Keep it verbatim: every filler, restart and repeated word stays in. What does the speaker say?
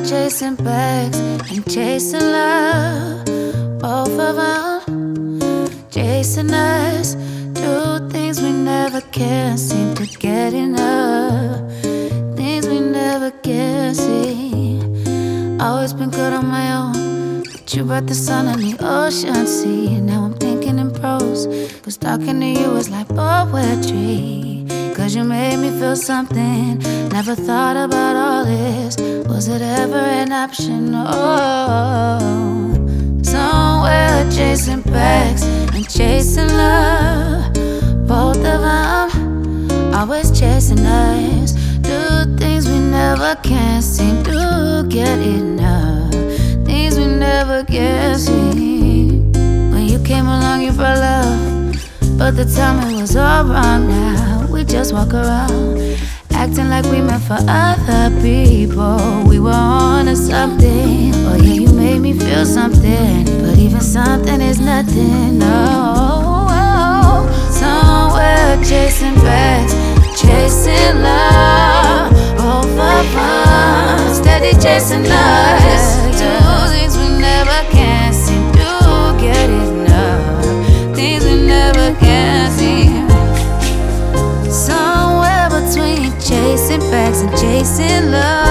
chasing bags and chasing love. Both of them chasing us. Do things we never can seem to get enough. Things we never can see. Always been good on my own, but you brought the sun on the ocean sea. Now I'm thinking in prose, cause talking to you is like poetry. Cause you made me feel something. Never thought about all this. Was it ever an option? Oh, somewhere chasing bags and chasing love. Both of them always chasing us. Do things we never can seem to get enough. Things we never can see. When you came along you brought love, but the timing was all wrong now. We just walk around acting like we meant for other people. We were on to something. Oh yeah, you made me feel something, but even something is nothing. No, somewhere chasing bags, chasing love. Both of us steady chasing us. Do things we never can seem to get enough. Things we never can see. Somewhere between chasing bags and chasing love.